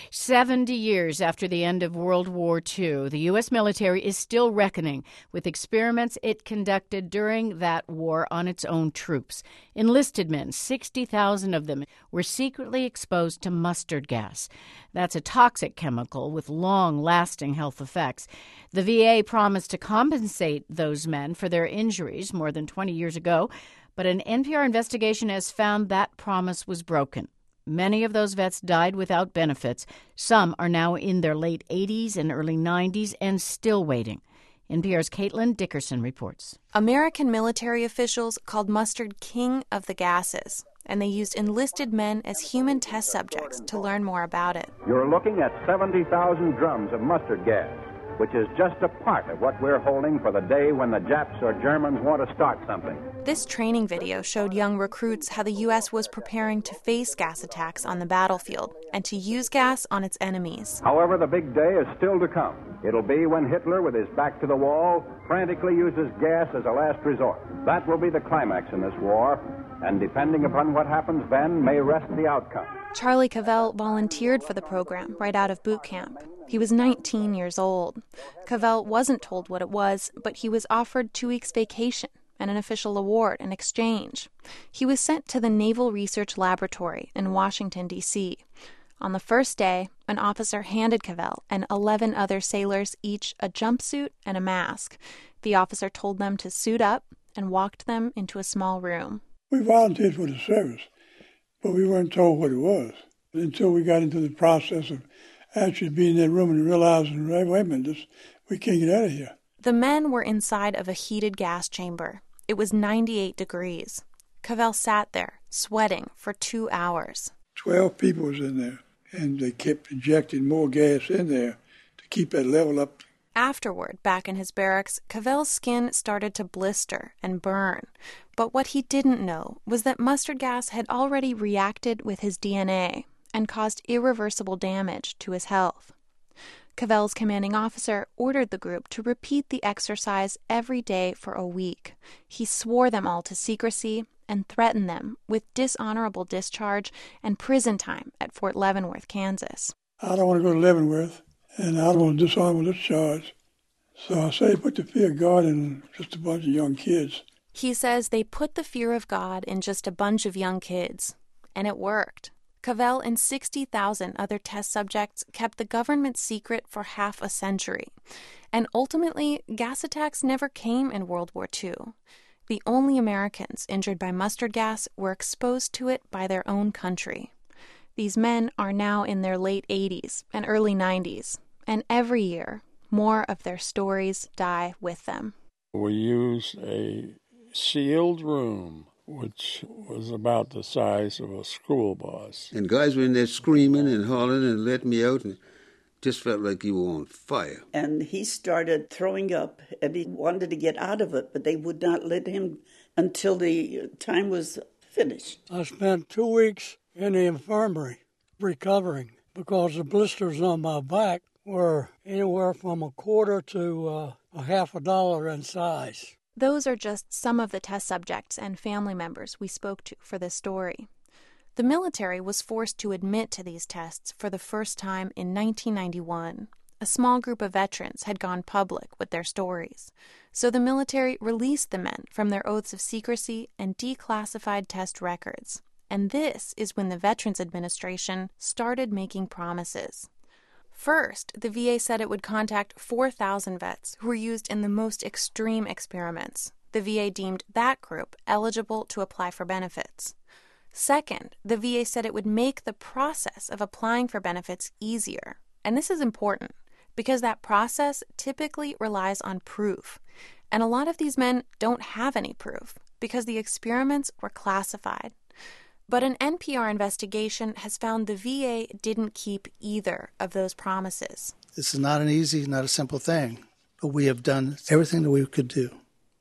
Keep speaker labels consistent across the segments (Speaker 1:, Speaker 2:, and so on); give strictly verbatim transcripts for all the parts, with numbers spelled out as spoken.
Speaker 1: Seventy years after the end of World War Two, the U S military is still reckoning with experiments it conducted during that war on its own troops. Enlisted men, sixty thousand of them, were secretly exposed to mustard gas. That's a toxic chemical with long-lasting health effects. The V A promised to compensate those men for their injuries more than twenty years ago, but an N P R investigation has found that promise was broken. Many of those vets died without benefits. Some are now in their late eighties and early nineties and still waiting. N P R's Caitlin Dickerson reports.
Speaker 2: American military officials called mustard king of the gases, and they used enlisted men as human test subjects to learn more about it.
Speaker 3: You're looking at seventy thousand drums of mustard gas, which is just a part of what we're holding for the day when the Japs or Germans want to start something.
Speaker 2: This training video showed young recruits how the U S was preparing to face gas attacks on the battlefield and to use gas on its enemies.
Speaker 3: However, the big day is still to come. It'll be when Hitler, with his back to the wall, frantically uses gas as a last resort. That will be the climax in this war, and depending upon what happens then, may rest the outcome.
Speaker 2: Charlie Cavell volunteered for the program right out of boot camp. He was nineteen years old. Cavell wasn't told what it was, but he was offered two weeks' vacation and an official award in exchange. He was sent to the Naval Research Laboratory in Washington, D C On the first day, an officer handed Cavell and eleven other sailors each a jumpsuit and a mask. The officer told them to suit up and walked them into a small room.
Speaker 4: We volunteered for the service, but we weren't told what it was until we got into the process of actually being in that room and realizing, wait a minute, this, we can't get out of here.
Speaker 2: The men were inside of a heated gas chamber. It was ninety-eight degrees. Cavell sat there, sweating, for two hours.
Speaker 4: Twelve people was in there, and they kept injecting more gas in there to keep that level up.
Speaker 2: Afterward, back in his barracks, Cavell's skin started to blister and burn. But what he didn't know was that mustard gas had already reacted with his D N A and caused irreversible damage to his health. Cavell's commanding officer ordered the group to repeat the exercise every day for a week. He swore them all to secrecy and threatened them with dishonorable discharge and prison time at Fort Leavenworth, Kansas.
Speaker 4: I don't want to go to Leavenworth, and I don't want to dishonorable discharge. So I say put the fear of God in just a bunch of young kids.
Speaker 2: He says they put the fear of God in just a bunch of young kids, and it worked. Cavell and sixty thousand other test subjects kept the government secret for half a century. And ultimately, gas attacks never came in World War Two. The only Americans injured by mustard gas were exposed to it by their own country. These men are now in their late eighties and early nineties, and every year, more of their stories die with them.
Speaker 5: We use a sealed room, which was about the size of a school bus.
Speaker 6: And guys were in there screaming and hollering and letting me out, and just felt like you were on fire.
Speaker 7: And he started throwing up, and he wanted to get out of it, but they would not let him until the time was finished.
Speaker 4: I spent two weeks in the infirmary recovering because the blisters on my back were anywhere from a quarter to uh, a half a dollar in size.
Speaker 2: Those are just some of the test subjects and family members we spoke to for this story. The military was forced to admit to these tests for the first time in nineteen ninety-one. A small group of veterans had gone public with their stories. So the military released the men from their oaths of secrecy and declassified test records. And this is when the Veterans Administration started making promises. First, the V A said it would contact four thousand vets who were used in the most extreme experiments. The V A deemed that group eligible to apply for benefits. Second, the V A said it would make the process of applying for benefits easier. And this is important because that process typically relies on proof. And a lot of these men don't have any proof because the experiments were classified. But an N P R investigation has found the V A didn't keep either of those promises.
Speaker 8: This is not an easy, not a simple thing, but we have done everything that we could do.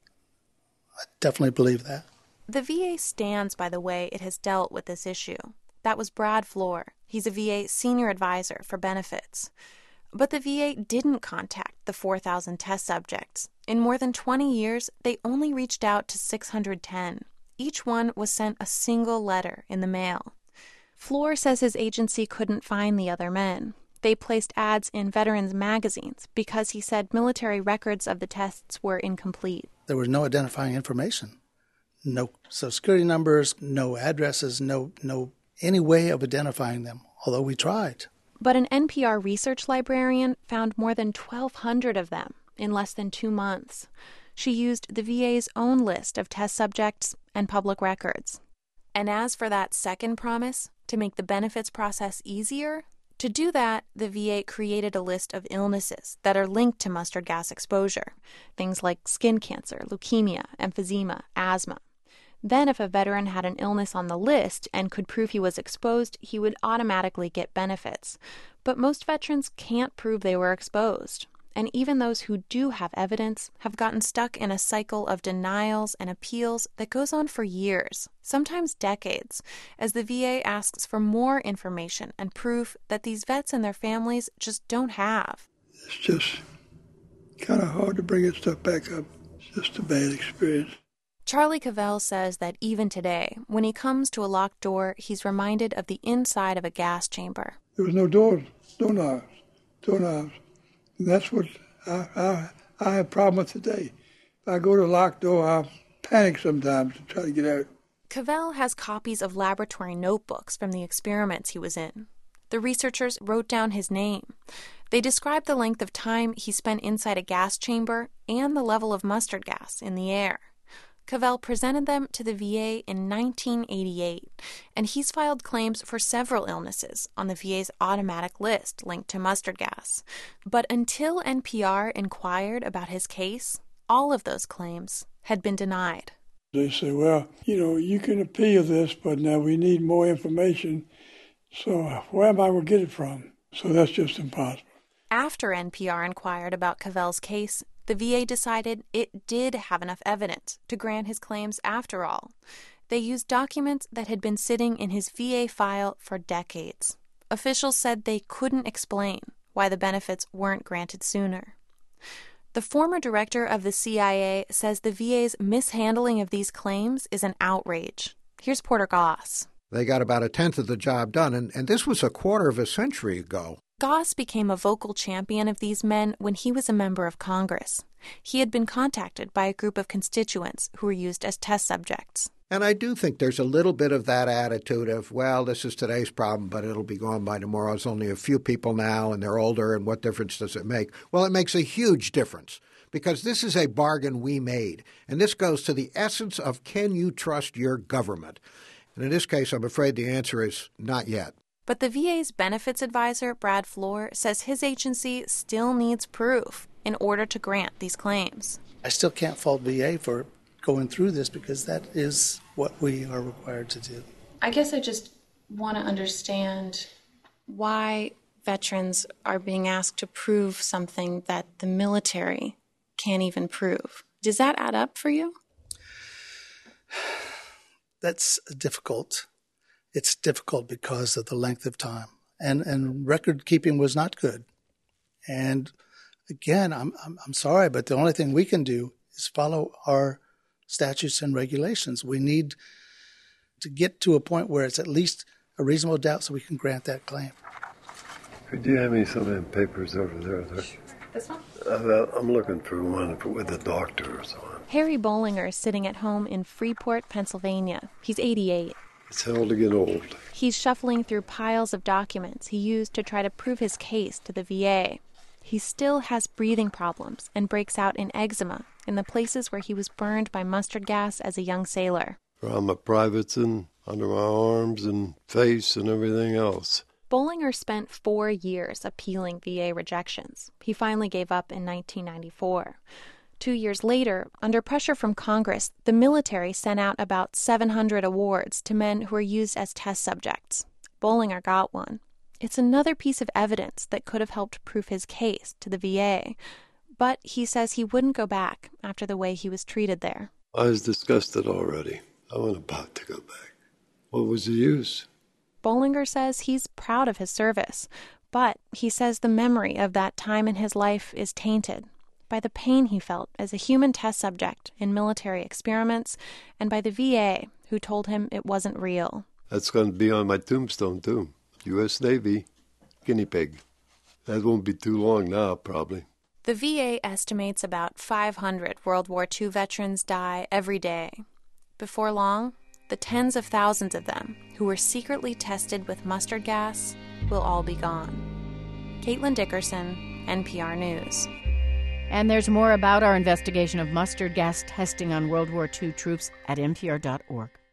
Speaker 8: I definitely believe that.
Speaker 2: The V A stands by the way it has dealt with this issue. That was Brad Floor. He's a V A senior advisor for benefits. But the V A didn't contact the four thousand test subjects. In more than twenty years, they only reached out to six hundred ten. Each one was sent a single letter in the mail. Floor says his agency couldn't find the other men. They placed ads in veterans' magazines because he said military records of the tests were incomplete.
Speaker 8: There was no identifying information. No social security numbers, no addresses, no no any way of identifying them, although we tried.
Speaker 2: But an N P R research librarian found more than twelve hundred of them in less than two months. She used the V A's own list of test subjects and public records. And as for that second promise, to make the benefits process easier, to do that, the V A created a list of illnesses that are linked to mustard gas exposure, things like skin cancer, leukemia, emphysema, asthma. Then if a veteran had an illness on the list and could prove he was exposed, he would automatically get benefits. But most veterans can't prove they were exposed. And even those who do have evidence have gotten stuck in a cycle of denials and appeals that goes on for years, sometimes decades, as the V A asks for more information and proof that these vets and their families just don't have.
Speaker 9: It's just kind of hard to bring that stuff back up. It's just a bad experience.
Speaker 2: Charlie Cavell says that even today, when he comes to a locked door, he's reminded of the inside of a gas chamber.
Speaker 9: There was no doors, doorknobs, doorknobs. And that's what I, I, I have a problem with today. If I go to a locked door, I panic sometimes to try to get out.
Speaker 2: Cavell has copies of laboratory notebooks from the experiments he was in. The researchers wrote down his name. They described the length of time he spent inside a gas chamber and the level of mustard gas in the air. Cavell presented them to the V A in nineteen eighty-eight, and he's filed claims for several illnesses on the V A's automatic list linked to mustard gas. But until N P R inquired about his case, all of those claims had been denied.
Speaker 9: They say, well, you know, you can appeal this, but now we need more information, so where am I going to get it from? So that's just impossible.
Speaker 2: After N P R inquired about Cavell's case, the V A decided it did have enough evidence to grant his claims after all. They used documents that had been sitting in his V A file for decades. Officials said they couldn't explain why the benefits weren't granted sooner. The former director of the C I A says the V A's mishandling of these claims is an outrage. Here's Porter Goss.
Speaker 10: They got about a tenth of the job done, and, and this was a quarter of a century ago.
Speaker 2: Goss became a vocal champion of these men when he was a member of Congress. He had been contacted by a group of constituents who were used as test subjects.
Speaker 10: And I do think there's a little bit of that attitude of, well, this is today's problem, but it'll be gone by tomorrow. It's only a few people now, and they're older, and what difference does it make? Well, it makes a huge difference, because this is a bargain we made. And this goes to the essence of, can you trust your government? And in this case, I'm afraid the answer is not yet.
Speaker 2: But the V A's benefits advisor, Brad Floor, says his agency still needs proof in order to grant these claims.
Speaker 8: I still can't fault V A for going through this because that is what we are required to do.
Speaker 2: I guess I just want to understand why veterans are being asked to prove something that the military can't even prove. Does that add up for you?
Speaker 8: That's difficult. It's difficult because of the length of time. And and record keeping was not good. And again, I'm, I'm I'm sorry, but the only thing we can do is follow our statutes and regulations. We need to get to a point where it's at least a reasonable doubt so we can grant that claim.
Speaker 9: Could you hand me some of them papers over there? there?
Speaker 2: This one?
Speaker 9: Uh, I'm looking for one with a doctor or something.
Speaker 2: Harry Bollinger is sitting at home in Freeport, Pennsylvania. He's eighty-eight.
Speaker 9: It's hell to get old.
Speaker 2: He's shuffling through piles of documents he used to try to prove his case to the V A. He still has breathing problems and breaks out in eczema in the places where he was burned by mustard gas as a young sailor.
Speaker 9: I'm a privateson under my arms and face and everything else.
Speaker 2: Bollinger spent four years appealing V A rejections. He finally gave up in nineteen ninety-four. Two years later, under pressure from Congress, the military sent out about seven hundred awards to men who were used as test subjects. Bollinger got one. It's another piece of evidence that could have helped prove his case to the V A. But he says he wouldn't go back after the way he was treated there.
Speaker 9: I was disgusted already. I wasn't about to go back. What was the use?
Speaker 2: Bollinger says he's proud of his service, but he says the memory of that time in his life is tainted by the pain he felt as a human test subject in military experiments and by the V A who told him it wasn't real.
Speaker 11: That's going to be on my tombstone, too. U S Navy, guinea pig. That won't be too long now, probably.
Speaker 2: The V A estimates about five hundred World War Two veterans die every day. Before long, the tens of thousands of them who were secretly tested with mustard gas will all be gone. Caitlin Dickerson, N P R News.
Speaker 1: And there's more about our investigation of mustard gas testing on World War Two troops at N P R dot org.